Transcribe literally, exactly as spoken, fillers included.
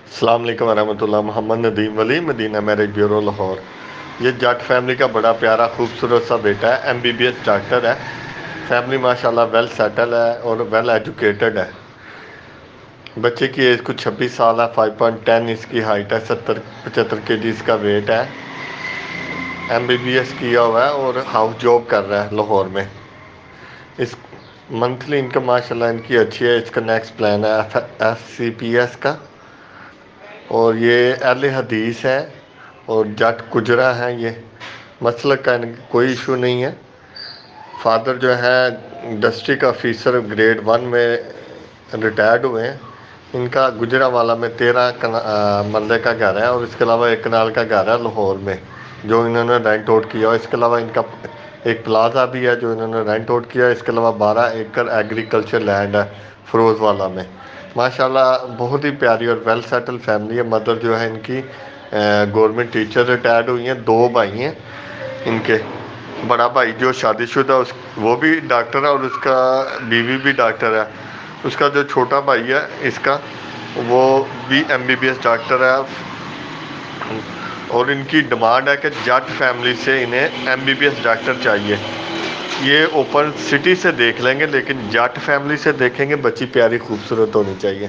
السلام علیکم ورحمۃ اللہ۔ محمد ندیم ولی، مدینہ میرج بیورو، لاہور۔ یہ جٹ فیملی کا بڑا پیارا خوبصورت سا بیٹا ہے، M B B S doctor ہے۔ فیملی ماشاءاللہ ویل سیٹل ہے اور ویل ایجوکیٹڈ ہے۔ بچے کی ایج کچھ چھبیس سال ہے، فائیو پوائنٹ ٹین اس کی ہائٹ ہے، ستر پچہتر کے جی اس کا ویٹ ہے۔ ایم بی بی ایس کیا ہوا ہے اور ہاؤس جاب کر رہا ہے لاہور میں۔ اس منتھلی انکم ماشاءاللہ ان کی اچھی ہے۔ اس کا نیکسٹ پلان ہے ایف سی پی ایس کا، اور یہ اہل حدیث ہے اور جٹ گجرا ہیں۔ یہ مسلک کا ان کوئی ایشو نہیں ہے۔ فادر جو ہے ڈسٹرکٹ آفیسر گریڈ ون میں ریٹائرڈ ہوئے ہیں۔ ان کا گجرا والا میں تیرہ مرلے کا گھر ہے، اور اس کے علاوہ ایک کنال کا گھر ہے لاہور میں جو انہوں نے رینٹ آؤٹ کیا۔ اس کے علاوہ ان کا ایک پلازا بھی ہے جو انہوں نے رینٹ آؤٹ کیا۔ اس کے علاوہ بارہ ایکڑ ایگریکلچر لینڈ ہے فروز والا میں۔ ماشاءاللہ بہت ہی پیاری اور ویل سیٹل فیملی ہے۔ مدر جو ہے ان کی گورنمنٹ ٹیچر ریٹائرڈ ہوئی ہیں۔ دو بھائی ہیں ان کے، بڑا بھائی جو شادی شدہ اس وہ بھی ڈاکٹر ہے اور اس کا بیوی بھی ڈاکٹر ہے۔ اس کا جو چھوٹا بھائی ہے اس کا، وہ بھی M B B S doctor ہے، اور ان کی ڈیمانڈ ہے کہ جٹ فیملی سے انہیں M B B S doctor چاہیے۔ یہ اوپن سٹی سے دیکھ لیں گے، لیکن جٹ فیملی سے دیکھیں گے بچی پیاری خوبصورت ہونی چاہیے۔